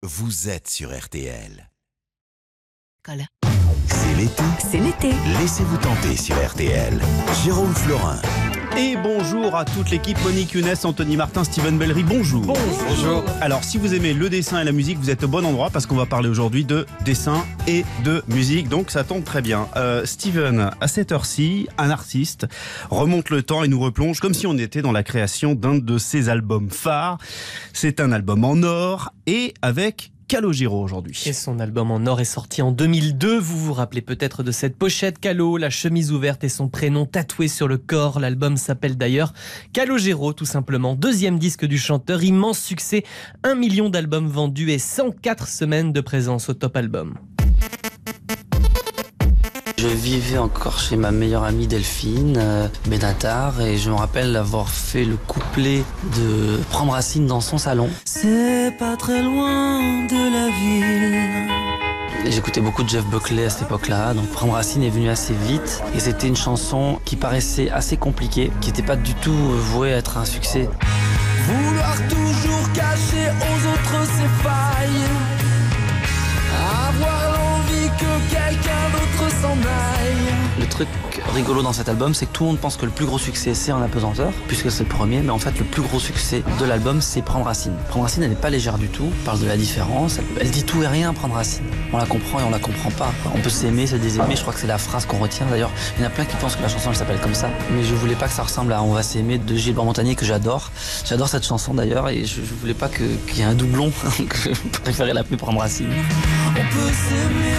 vous êtes sur RTL. Colle. C'est l'été. C'est l'été. Laissez-vous tenter sur RTL. Jérôme Florin. Et bonjour à toute l'équipe, Monique Younes, Anthony Martin, Steven Bellery, bonjour. Bonjour. Alors si vous aimez le dessin et la musique, vous êtes au bon endroit parce qu'on va parler aujourd'hui de dessin et de musique, donc ça tombe très bien. Steven, à cette heure-ci, un artiste remonte le temps et nous replonge comme si on était dans la création d'un de ses albums phares. C'est un album en or et avec Calogero aujourd'hui. Et son album en or est sorti en 2002. Vous vous rappelez peut-être de cette pochette Calo, la chemise ouverte et son prénom tatoué sur le corps. L'album s'appelle d'ailleurs Calogero, tout simplement. Deuxième disque du chanteur, immense succès. 1 million d'albums vendus et 104 semaines de présence au top album. Je vivais encore chez ma meilleure amie Delphine Benatar et je me rappelle avoir fait le couplet de Prendre Racine dans son salon. C'est pas très loin de la ville. J'écoutais beaucoup de Jeff Buckley à cette époque-là, donc Prendre Racine est venu assez vite et c'était une chanson qui paraissait assez compliquée, qui n'était pas du tout vouée à être un succès. Vouloir toujours cacher aux autres ses failles, avoir l'envie que quelqu'un d'autre s'en aille. Le truc rigolo dans cet album, c'est que tout le monde pense que le plus gros succès c'est En Apesanteur, puisque c'est le premier, mais en fait le plus gros succès de l'album c'est Prendre Racine. Prendre Racine, elle n'est pas légère du tout, elle parle de la différence, elle dit tout et rien, Prendre Racine. On la comprend et on la comprend pas. On peut s'aimer, se désaimer, je crois que c'est la phrase qu'on retient. D'ailleurs, il y en a plein qui pensent que la chanson elle s'appelle comme ça, mais je voulais pas que ça ressemble à On va s'aimer de Gilbert Montagnier que j'adore. J'adore cette chanson d'ailleurs et je voulais pas qu'il y ait un doublon, que je préférais l'appeler Prendre Racine. On peut s'aimer.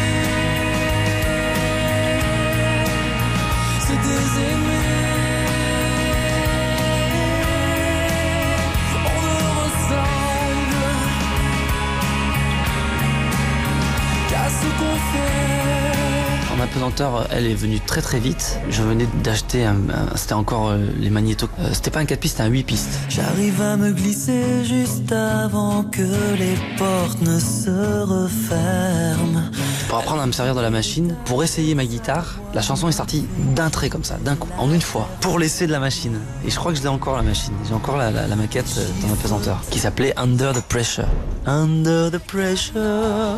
En Apesanteur, elle est venue très très vite. Je venais d'acheter c'était encore les magnétos. C'était pas un 4 pistes, c'était un 8 pistes. J'arrive à me glisser juste avant que les portes ne se referment. Pour apprendre à me servir de la machine, pour essayer ma guitare, la chanson est sortie d'un trait comme ça, d'un coup, en une fois, pour l'essai de la machine. Et je crois que je l'ai encore la machine. J'ai encore la maquette dans Apesanteur, qui s'appelait Under the Pressure. Under the Pressure.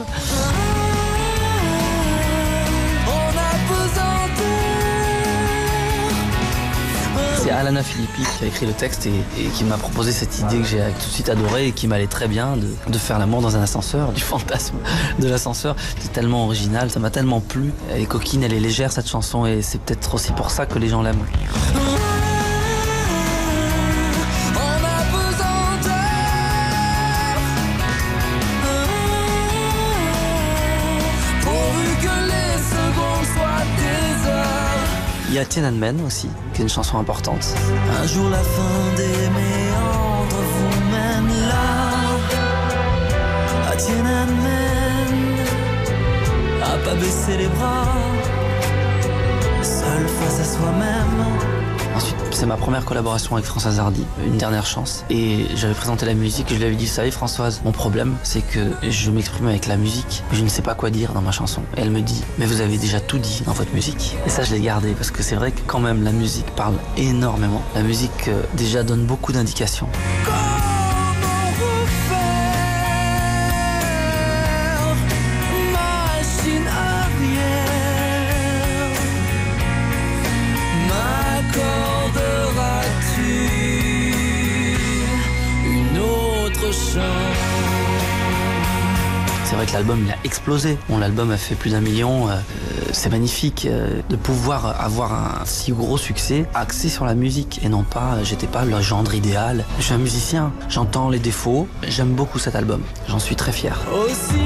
C'est Alana Filippi qui a écrit le texte et qui m'a proposé cette idée que j'ai tout de suite adorée et qui m'allait très bien de faire l'amour dans un ascenseur, du fantasme de l'ascenseur. C'est tellement original, ça m'a tellement plu. Elle est coquine, elle est légère cette chanson et c'est peut-être aussi pour ça que les gens l'aiment. Il y a Tiananmen aussi, qui est une chanson importante. Un jour la fin des méandres vous mène là, à Tiananmen, à pas baisser les bras, seul face à soi-même. Ensuite, c'est ma première collaboration avec Françoise Hardy, Une dernière chance. Et j'avais présenté la musique et je lui avais dit, vous savez Françoise, mon problème c'est que je m'exprime avec la musique, mais je ne sais pas quoi dire dans ma chanson. Et elle me dit, mais vous avez déjà tout dit dans votre musique. Et ça je l'ai gardé parce que c'est vrai que quand même la musique parle énormément. La musique déjà donne beaucoup d'indications. C'est vrai que l'album il a explosé. Bon, l'album a fait plus d'1 million. C'est magnifique de pouvoir avoir un si gros succès axé sur la musique et non pas, j'étais pas le gendre idéal. Je suis un musicien, j'entends les défauts. J'aime beaucoup cet album. J'en suis très fier. Aussi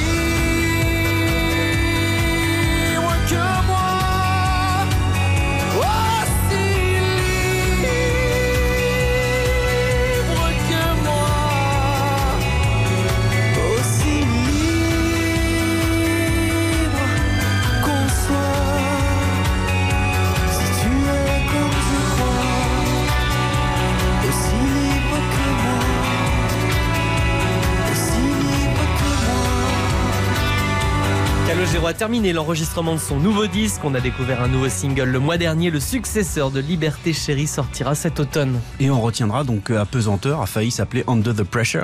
libre que moi. Calogero a terminé l'enregistrement de son nouveau disque. On a découvert un nouveau single le mois dernier. Le successeur de Liberté Chérie sortira cet automne. Et on retiendra donc Apesanteur a failli s'appeler Under the Pressure.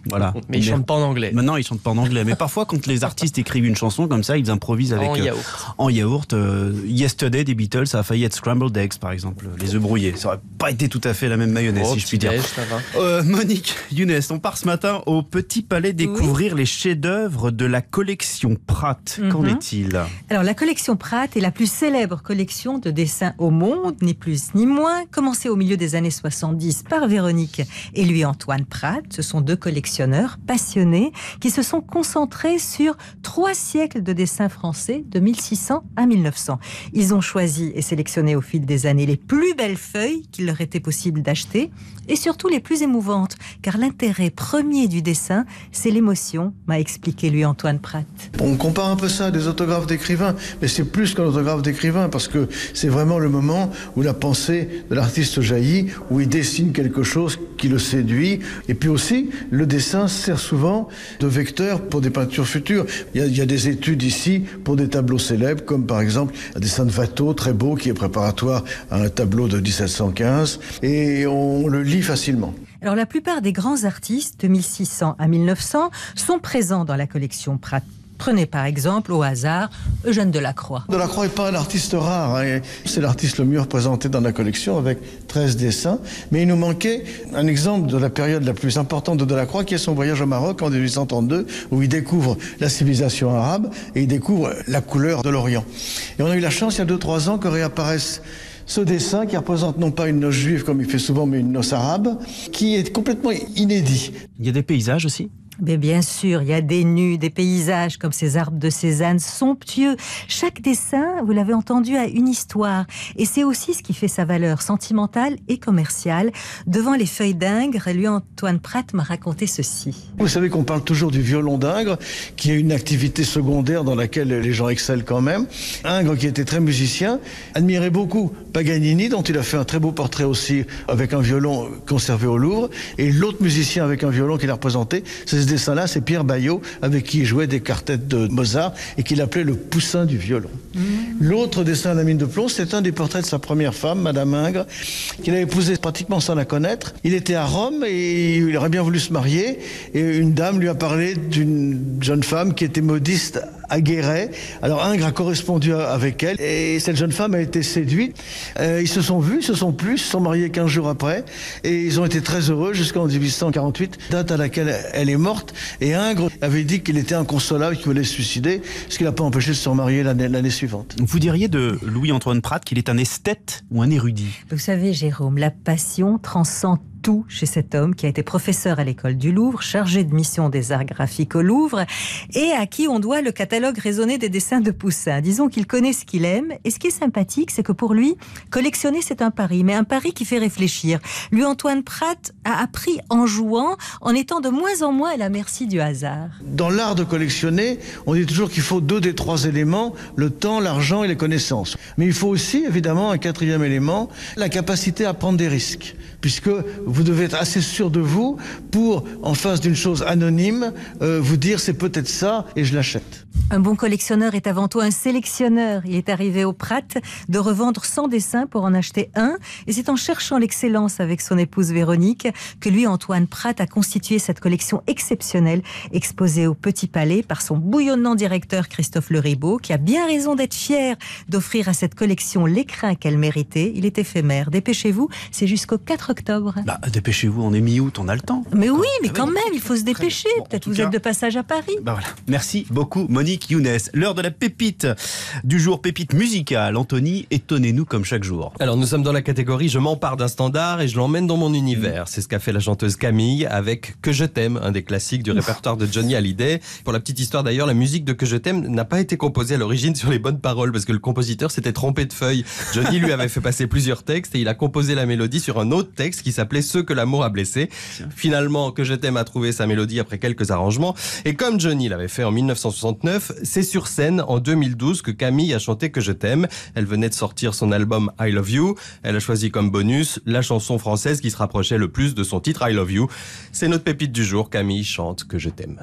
Voilà. Mais ils chantent pas en anglais. Maintenant, ils chantent pas en anglais. Mais parfois, quand les artistes écrivent une chanson comme ça, ils improvisent avec En yaourt. Yesterday des Beatles, ça a failli être Scrambled Eggs, par exemple, les œufs brouillés. Ça aurait pas été tout à fait la même mayonnaise, si je puis dire. Ça va. Monique Younes, on part ce matin au Petit Palais découvrir les chefs-d'œuvre de la collection Pratt. Qu'en est-il? Alors, la collection Pratt est la plus célèbre collection de dessins au monde, ni plus ni moins, commencée au milieu des années 70 par Véronique et Louis-Antoine Pratt. Ce sont deux collectionneurs passionnés qui se sont concentrés sur 3 siècles de dessins français, de 1600 à 1900. Ils ont choisi et sélectionné au fil des années les plus belles feuilles qu'il leur était possible d'acheter et surtout les plus émouvantes, car l'intérêt premier du dessin, c'est l'émotion, m'a expliqué Louis-Antoine Pratt. On compare un peu ça à des autographes d'écrivains, mais c'est plus qu'un autographe d'écrivain, parce que c'est vraiment le moment où la pensée de l'artiste jaillit, où il dessine quelque chose qui le séduit. Et puis aussi, le dessin sert souvent de vecteur pour des peintures futures. Il y a des études ici pour des tableaux célèbres, comme par exemple un dessin de Watteau, très beau, qui est préparatoire à un tableau de 1715, et on le lit facilement. Alors, la plupart des grands artistes de 1600 à 1900 sont présents dans la collection Pratt. Prenez par exemple, au hasard, Eugène Delacroix. Delacroix n'est pas un artiste rare, hein. C'est l'artiste le mieux représenté dans la collection avec 13 dessins. Mais il nous manquait un exemple de la période la plus importante de Delacroix, qui est son voyage au Maroc en 1832, où il découvre la civilisation arabe et il découvre la couleur de l'Orient. Et on a eu la chance, il y a 2-3 ans, que réapparaisse ce dessin qui représente non pas une noce juive comme il fait souvent, mais une noce arabe, qui est complètement inédit. Il y a des paysages aussi? Mais bien sûr, il y a des nus, des paysages comme ces arbres de Cézanne somptueux. Chaque dessin, vous l'avez entendu, a une histoire. Et c'est aussi ce qui fait sa valeur sentimentale et commerciale. Devant les feuilles d'Ingres, Louis-Antoine Pratt m'a raconté ceci. Vous savez qu'on parle toujours du violon d'Ingres, qui est une activité secondaire dans laquelle les gens excellent quand même. Ingres, qui était très musicien, admirait beaucoup Paganini, dont il a fait un très beau portrait aussi avec un violon conservé au Louvre. Et l'autre musicien avec un violon qu'il a représenté, c'est ce dessin-là, c'est Pierre Baillot, avec qui il jouait des quartets de Mozart et qu'il appelait le poussin du violon. L'autre dessin à la mine de plomb, c'est un des portraits de sa première femme, Madame Ingres, qu'il a épousée pratiquement sans la connaître. Il était à Rome et il aurait bien voulu se marier. Et une dame lui a parlé d'une jeune femme qui était modiste à Guéret. Alors Ingres a correspondu avec elle et cette jeune femme a été séduite. Ils se sont vus, ils se sont plu, ils se sont mariés 15 jours après et ils ont été très heureux jusqu'en 1848, date à laquelle elle est morte. Et Ingres avait dit qu'il était inconsolable, qu'il voulait se suicider, ce qui l'a pas empêché de se remarier l'année suivante. Vous diriez de Louis-Antoine Pratt qu'il est un esthète ou un érudit? Vous savez, Jérôme, la passion transcende tout chez cet homme qui a été professeur à l'école du Louvre, chargé de mission des arts graphiques au Louvre et à qui on doit le catalogue raisonné des dessins de Poussin. Disons qu'il connaît ce qu'il aime et ce qui est sympathique, c'est que pour lui, collectionner c'est un pari, mais un pari qui fait réfléchir. Louis-Antoine Pratt a appris en jouant, en étant de moins en moins à la merci du hasard. Dans l'art de collectionner, on dit toujours qu'il faut 2 des 3 éléments, le temps, l'argent et les connaissances. Mais il faut aussi, évidemment, un 4e élément, la capacité à prendre des risques. Puisque vous devez être assez sûr de vous pour, en face d'une chose anonyme, vous dire c'est peut-être ça et je l'achète. Un bon collectionneur est avant tout un sélectionneur. Il est arrivé au Pratt de revendre 100 dessins pour en acheter un. Et c'est en cherchant l'excellence avec son épouse Véronique que Louis-Antoine Pratt a constitué cette collection exceptionnelle exposée au Petit Palais par son bouillonnant directeur Christophe Le Ribaud, qui a bien raison d'être fier d'offrir à cette collection l'écrin qu'elle méritait. Il est éphémère. Dépêchez-vous, c'est jusqu'au 4 octobre. Bah, dépêchez-vous, on est mi-août, on a le temps. Mais oui, mais quand même, il faut se dépêcher. Bon, peut-être vous êtes de passage à Paris. Bah voilà. Merci beaucoup, Monique Younes. L'heure de la pépite du jour, pépite musicale. Anthony, étonnez-nous comme chaque jour. Alors nous sommes dans la catégorie je m'empare d'un standard et je l'emmène dans mon univers. C'est ce qu'a fait la chanteuse Camille avec Que je t'aime, un des classiques du répertoire de Johnny Hallyday. Pour la petite histoire d'ailleurs, la musique de Que je t'aime n'a pas été composée à l'origine sur les bonnes paroles parce que le compositeur s'était trompé de feuille. Johnny lui avait fait passer plusieurs textes et il a composé la mélodie sur un autre texte qui s'appelait Ceux que l'amour a blessé. Finalement, Que je t'aime a trouvé sa mélodie après quelques arrangements. Et comme Johnny l'avait fait en 1969, c'est sur scène en 2012 que Camille a chanté Que je t'aime. Elle venait de sortir son album I Love You. Elle a choisi comme bonus la chanson française qui se rapprochait le plus de son titre I Love You. C'est notre pépite du jour. Camille chante Que je t'aime.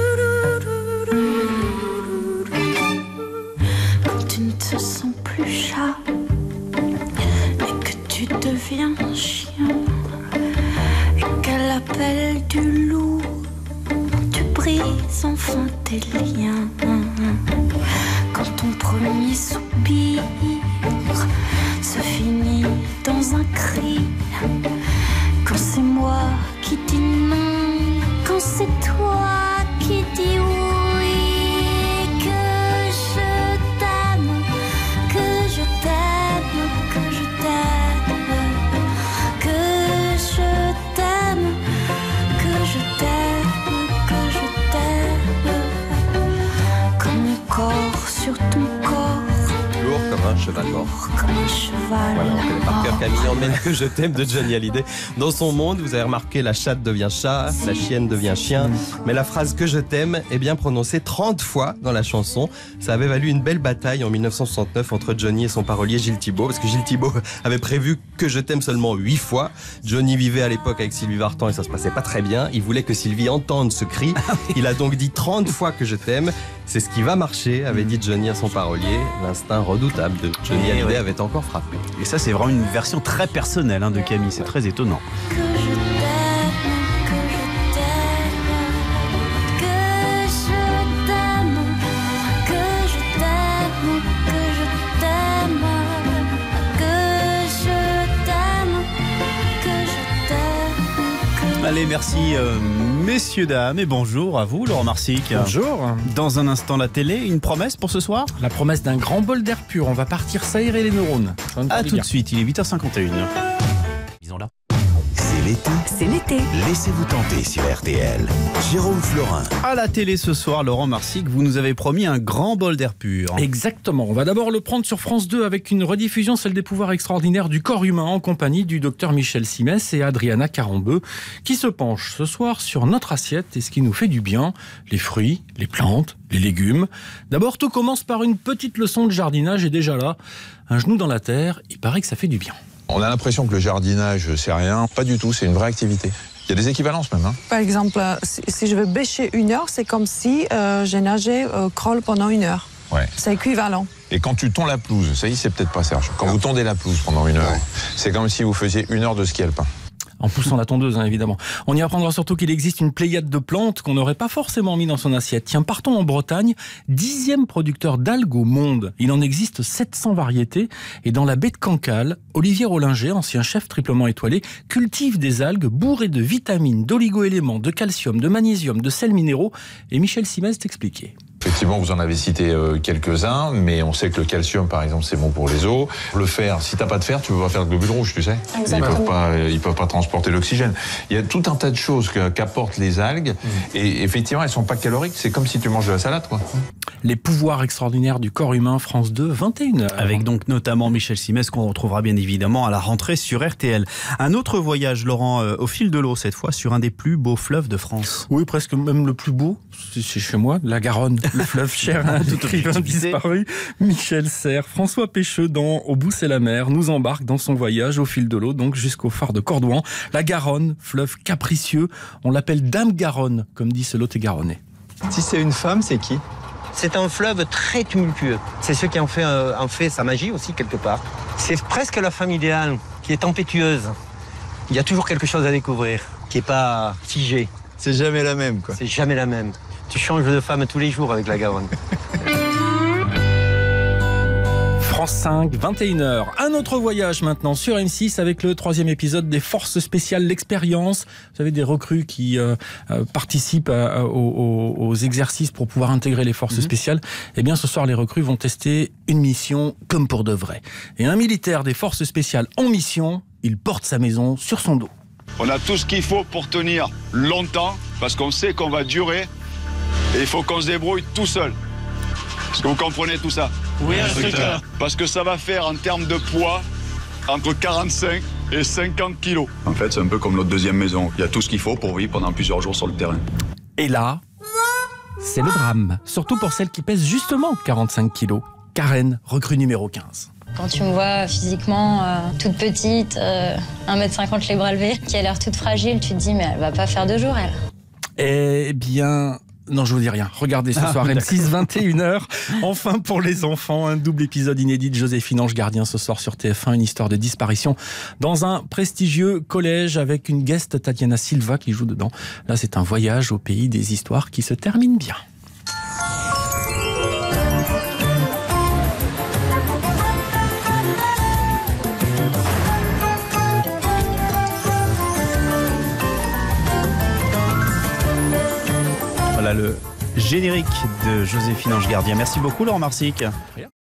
Quand tu ne te sens plus chat et que tu deviens chien et qu'elle appelle du loup enfin des liens. Quand ton premier soupir se finit dans un cri, quand c'est moi qui dis non, quand c'est toi qui dis oui, que je t'aime, que je t'aime, que je t'aime, que je t'aime, que je t'aime, que je t'aime, comme mon corps sur ton corps. Lourd comme un cheval mort. Comme un cheval. Voilà, on connaît par cœur Camille emmène que je t'aime de Johnny Hallyday. Dans son monde, vous avez remarqué, la chatte devient chat, la chienne devient chien. Mais la phrase que je t'aime est bien prononcée 30 fois dans la chanson. Ça avait valu une belle bataille en 1969 entre Johnny et son parolier Gilles Thibault. Parce que Gilles Thibault avait prévu que je t'aime seulement 8 fois. Johnny vivait à l'époque avec Sylvie Vartan et ça se passait pas très bien. Il voulait que Sylvie entende ce cri. Il a donc dit 30 fois que je t'aime. C'est ce qui va marcher, avait dit Johnny à son parolier. L'instinct redoutable de Johnny Hallyday avait encore frappé. Et ça, c'est vraiment une version très personnelle de Camille. C'est très étonnant. Que je t'aime, que je t'aime, que je t'aime, que je t'aime, que je t'aime, que je t'aime, que je t'aime. Allez, merci messieurs, dames, et bonjour à vous, Laurent Marsic. Bonjour. Dans un instant, la télé, une promesse pour ce soir? La promesse d'un grand bol d'air pur. On va partir s'aérer les neurones. À tout de suite, il est 8h51. Disons-là. C'est l'été. C'est l'été. Laissez-vous tenter sur RTL. Jérôme Florin. À la télé ce soir, Laurent Marsic, vous nous avez promis un grand bol d'air pur. Exactement. On va d'abord le prendre sur France 2 avec une rediffusion, celle des pouvoirs extraordinaires du corps humain, en compagnie du docteur Michel Simès et Adriana Carambeu, qui se penchent ce soir sur notre assiette et ce qui nous fait du bien, les fruits, les plantes, les légumes. D'abord, tout commence par une petite leçon de jardinage et déjà là, un genou dans la terre, il paraît que ça fait du bien. On a l'impression que le jardinage, c'est rien. Pas du tout, c'est une vraie activité. Il y a des équivalences même. Par exemple, si je veux bêcher 1 heure, c'est comme si j'ai nagé crawl pendant 1 heure. Ouais. C'est équivalent. Et quand tu tonds la pelouse, ça y est, c'est peut-être pas Serge. Quand vous tondez la pelouse pendant 1 heure, c'est comme si vous faisiez 1 heure de ski alpin. En poussant la tondeuse, évidemment. On y apprendra surtout qu'il existe une pléiade de plantes qu'on n'aurait pas forcément mis dans son assiette. Tiens, partons en Bretagne, 10e producteur d'algues au monde. Il en existe 700 variétés. Et dans la baie de Cancale, Olivier Rollinger, ancien chef triplement étoilé, cultive des algues bourrées de vitamines, d'oligo-éléments, de calcium, de magnésium, de sels minéraux. Et Michel Simès t'expliquait. Effectivement, vous en avez cité quelques-uns, mais on sait que le calcium, par exemple, c'est bon pour les os. Le fer, si t'as pas de fer, tu peux pas faire de globules rouges, tu sais. Exactement. Ils peuvent pas transporter l'oxygène. Il y a tout un tas de choses qu'apportent les algues, et effectivement, elles sont pas caloriques. C'est comme si tu manges de la salade, quoi. Les pouvoirs extraordinaires du corps humain, France 2, 21h. Avec donc notamment Michel Simès, qu'on retrouvera bien évidemment à la rentrée sur RTL. Un autre voyage, Laurent, au fil de l'eau cette fois, sur un des plus beaux fleuves de France. Oui, presque même le plus beau, c'est chez moi, la Garonne, le fleuve cher à un écrivain disparu, Michel Serres. François Pécheux dans Au bout c'est la mer nous embarque dans son voyage au fil de l'eau, donc jusqu'au phare de Cordouan. La Garonne, fleuve capricieux, on l'appelle Dame Garonne, comme dit ce Lot-et-Garonnais. Si c'est une femme, c'est qui ? C'est un fleuve très tumultueux. C'est ce qui en fait sa magie aussi, quelque part. C'est presque la femme idéale, qui est tempétueuse. Il y a toujours quelque chose à découvrir, qui n'est pas figé. C'est jamais la même, quoi. C'est jamais la même. Tu changes de femme tous les jours avec la Garonne. France 5, 21h. Un autre voyage maintenant sur M6 avec le 3e épisode des Forces Spéciales, l'expérience. Vous savez, des recrues qui participent aux exercices pour pouvoir intégrer les Forces Spéciales. Eh bien, ce soir, les recrues vont tester une mission comme pour de vrai. Et un militaire des Forces Spéciales en mission, il porte sa maison sur son dos. On a tout ce qu'il faut pour tenir longtemps, parce qu'on sait qu'on va durer. Et il faut qu'on se débrouille tout seul. Est-ce que vous comprenez tout ça? Oui, inspecteur. Parce que ça va faire en termes de poids entre 45 et 50 kilos. En fait, c'est un peu comme notre deuxième maison. Il y a tout ce qu'il faut pour vivre pendant plusieurs jours sur le terrain. Et là, c'est le drame. Surtout pour celle qui pèse justement 45 kilos. Karen, recrue numéro 15. Quand tu me vois physiquement toute petite, 1m50 les bras levés, qui a l'air toute fragile, tu te dis mais elle va pas faire 2 jours, elle. Eh bien, Non, je vous dis rien. Regardez ce soir M6, 21h. Enfin pour les enfants, un double épisode inédit de Joséphine Ange Gardien ce soir sur TF1, une histoire de disparition dans un prestigieux collège avec une guest, Tatiana Silva, qui joue dedans. Là, c'est un voyage au pays des histoires qui se termine bien. Voilà le générique de Joséphine Ange Gardien. Merci beaucoup Laurent Marsic.